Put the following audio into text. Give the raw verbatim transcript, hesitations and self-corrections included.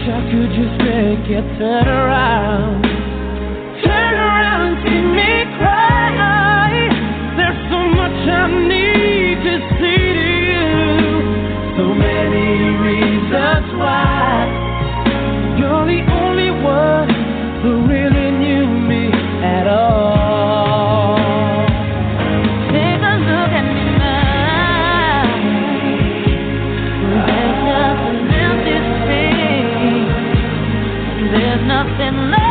I could just make it turn around. Turn around and see me cry. There's so much I need to say to you. So many reasons why. You're the only one who really knew me at all. Take a look at me now. There's nothing left to say. There's nothing left.